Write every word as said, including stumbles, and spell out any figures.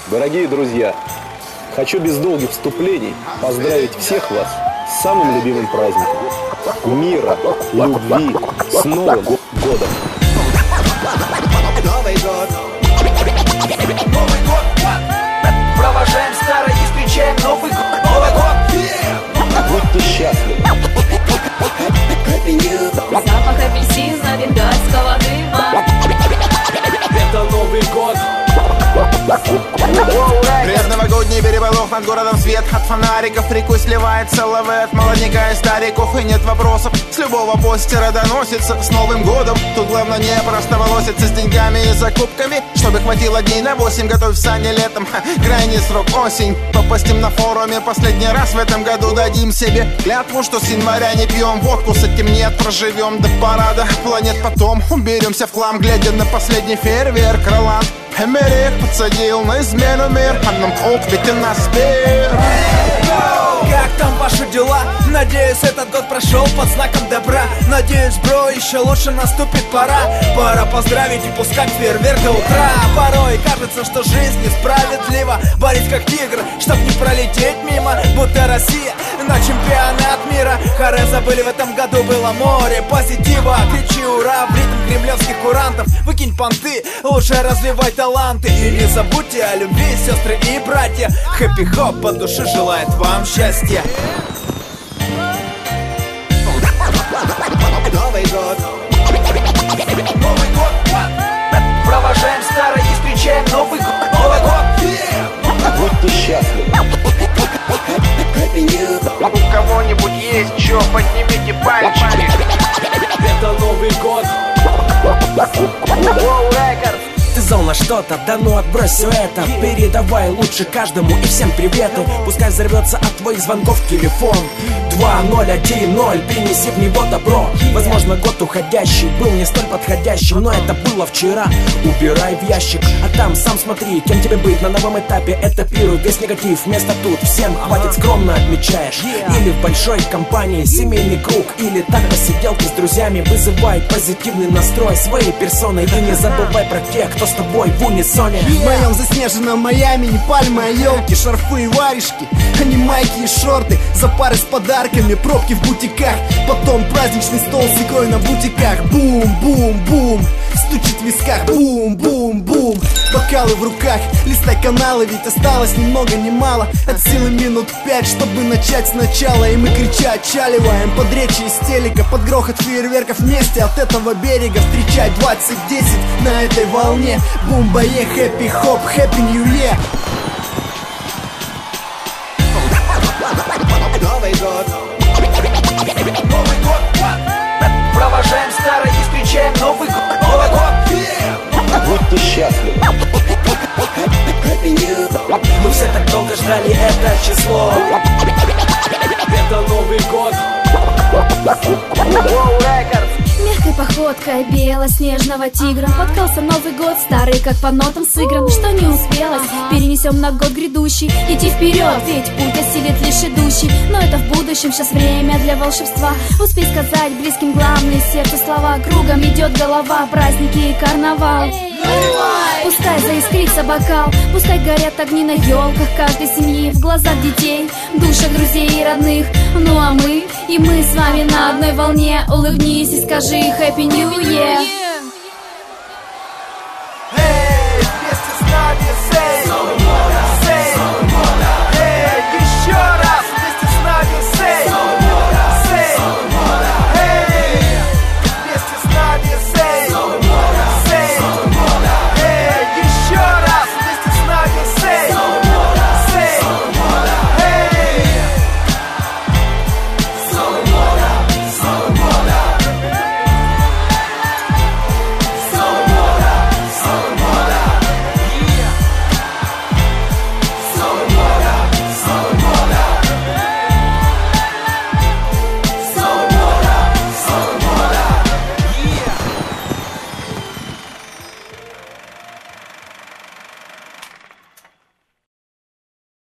Дорогие друзья, хочу без долгих вступлений поздравить всех вас с самым любимым праздником мира, любви, с Новым годом! Новый год! Новый год! Провожаем старый и встречаем Новый год! Новый год! Будьте счастливы! Запах апельсина, бенгальского дыма. Это Новый год! Предновогодний переполох над городом, свет от фонариков, реку сливается лавы от молодняка и стариков. И нет вопросов, с любого постера доносится с Новым годом. Тут главное не просто волоситься с деньгами и закупками, чтобы хватило дней на восемь. Готовь сани летом, ха, крайний срок осень. Попастим на форуме, последний раз в этом году дадим себе клятву, что с января не пьем водку, с этим нет, проживем до парада планет. Потом уберемся в хлам, глядя на последний фейерверк. Роланд Эмерих подсадил на измену мир, а нам ок, ведь и нас мир. Как там ваши дела? Надеюсь, этот год прошел под знаком добра. Надеюсь, бро, еще лучше наступит пора. Пора поздравить и пускать фейерверк до утра. Порой кажется, что жизнь несправедлива. Борись как тигр, чтоб не пролететь мимо. Будто Россия на чемпионат мира. Харе забыли, в этом году было море позитива. Кричи ура в ритм кремлевских курантов. Выкинь понты, лучше развивай таланты. И не забудьте о любви, сестры и братья. Хэппи-хоп от души желает вам счастья. Новый год! Новый год! Провожаем старый и встречаем Новый год! Новый год! Будьте счастливы! У кого-нибудь есть чё, поднимите пальчики. Это Новый год! Ты зол на что-то, да ну отбрось все это. Передавай лучше каждому и всем приветы. Пускай взорвется от твоих звонков телефон. Два ноль один ноль, принеси в него добро. Возможно, год уходящий был не столь подходящим, но это было вчера. Убирай в ящик, а там сам смотри, кем тебе быть на новом этапе. Это пируй весь негатив, вместо тут всем хватит, скромно отмечаешь. Или в большой компании, семейный круг, или так посиделки с друзьями. Вызывай позитивный настрой своей персоной. И не забывай про тех, кто с тобой в унисоне. В моем заснеженном Майами не пальмы, а елки, шарфы и варежки, а не майки и шорты. За пары с подарками, пробки в бутиках. Потом праздничный стол с икрой на бутиках. Бум-бум-бум, стучит в висках. Бум-бум-бум, бокалы в руках. Листай каналы, ведь осталось ни много ни мало. От силы минут пять, чтобы начать сначала. И мы крича отчаливаем под речи из телека, под грохот фейерверков вместе от этого берега. Встречать двадцать десять на этой волне. Бум-бае, хэппи-хоп, хэппи нью-е. Новый год! Новый год! Провожаем старый и встречаем Новый год! Новый год! Будьте счастливы! Мы все так долго ждали это число. Это Новый год! Мягкой походкой белоснежного тигра подкрался Новый год, старый как по нотам сыгран. Что не успелось, перенесем на год грядущий. Идти вперед, ведь путь осилит лишь идущий. Но это в будущем, сейчас время для волшебства. Успей сказать близким главные сердцу слова. Кругом идет голова, праздники и карнавал. Пускай заискрится бокал, пускай горят огни на елках каждой семьи, в глазах детей, душах друзей и родных. Ну а мы, и мы с вами на одной волне. Улыбнись и скажи Happy New Year.